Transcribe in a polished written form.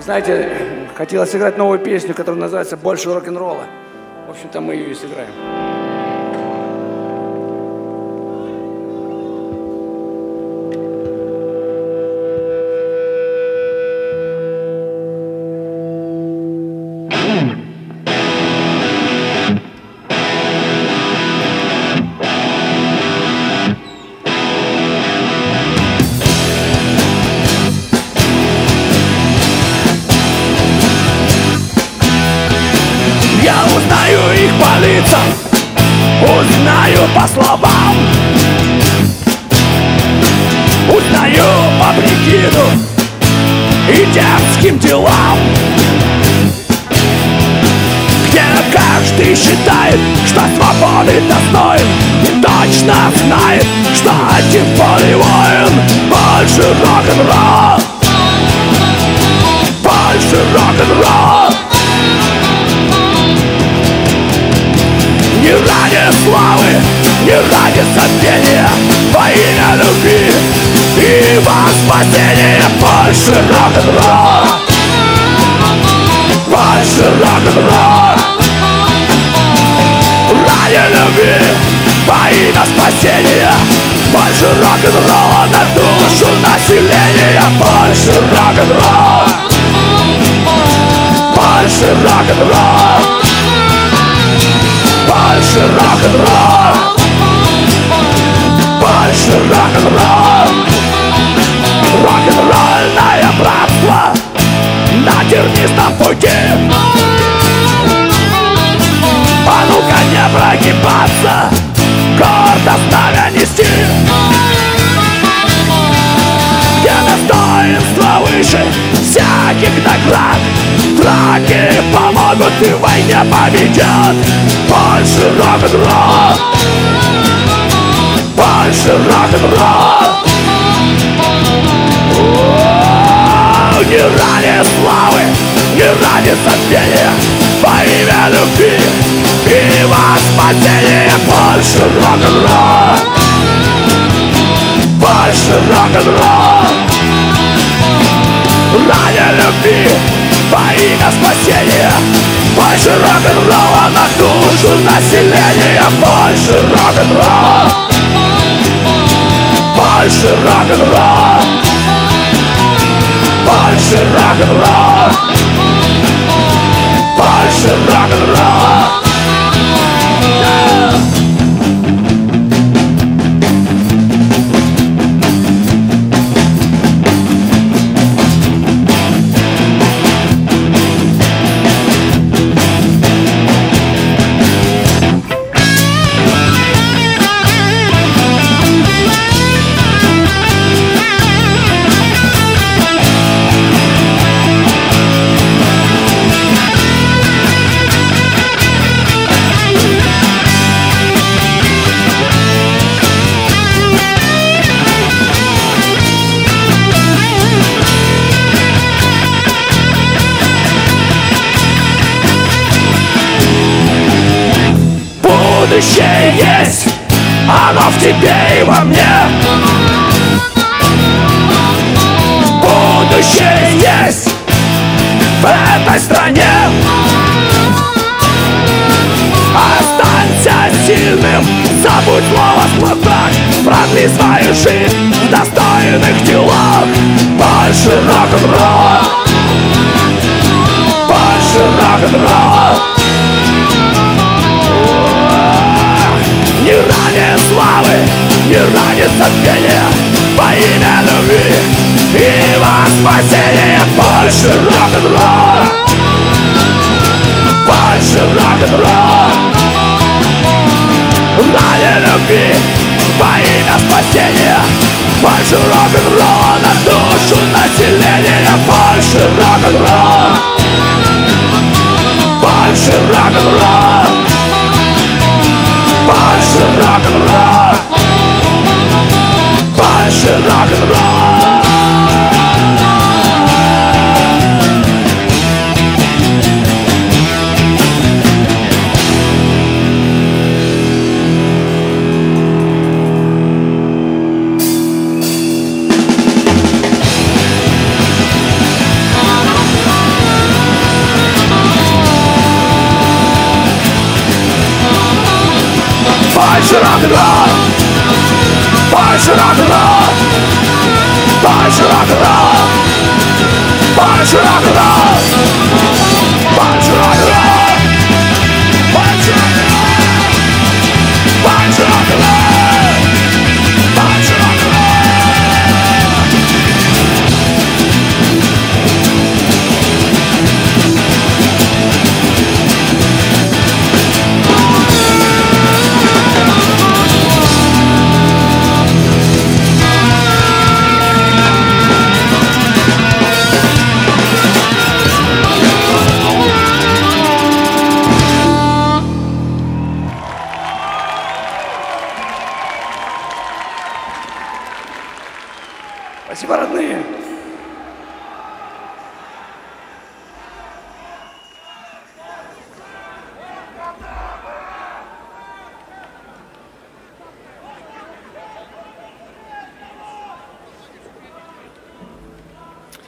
Знаете, хотелось сыграть новую песню, которая называется «Больше рок-н-ролла». В общем-то, мы ее и сыграем. Я узнаю их по лицам, узнаю по словам, узнаю по прикиду и дерзким делам, где каждый считает, что свободы достоин, и точно знает, что один поле воин. Больше рок-н-ролл, больше рок-н-ролл. Не ради славы, не ради забвения, во имя любви и во спасение. Больше рок-н-ролл, больше рок-н-ролл. Ради любви, во имя спасения. Больше рок-н-ролла на душу населения. Больше рок-н-ролл, больше рок-н-ролл. Больше рок-н-ролл, больше рок-н-ролл. Рок-н-ролльное братство на тернистом пути. А ну-ка не прогибаться, гордо знамя нести, где достоинство выше всяких наград. Драки помогут и в войне победят. Больше рок-н-ролл, больше рок-н-ролл. Не ради славы, не ради забвения, во имя любви и во спасение. Больше рок-н-ролл, больше рок-н-ролл. Ради любви, во имя спасения. Больше рок-н-ролла на душу населения. Больше рок-н-ролл, больше рок-н-ролл. Больше рок-н-ролл, больше рок-н-ролл. Будущее есть, оно в тебе и во мне. Будущее есть в этой стране. Останься сильным, забудь слово «сплотак», продли свою жизнь в достойных делах. Больше рок-н-ролла, больше рок-н-ролла. Не ради славы, не ради забвения, во имя любви и во спасение. Больше рок-н-ролла, больше рок-н-ролла. Ради любви, во имя спасения. Больше рок-н-ролла на душу населения. Больше рок-н-ролла, больше рок-н-ролла. Больше рок-н-ролл, больше рок-н-ролл. больше рок-н-ролл, больше рок-н-ролл, больше рок-н-ролл, больше рок-н-ролл.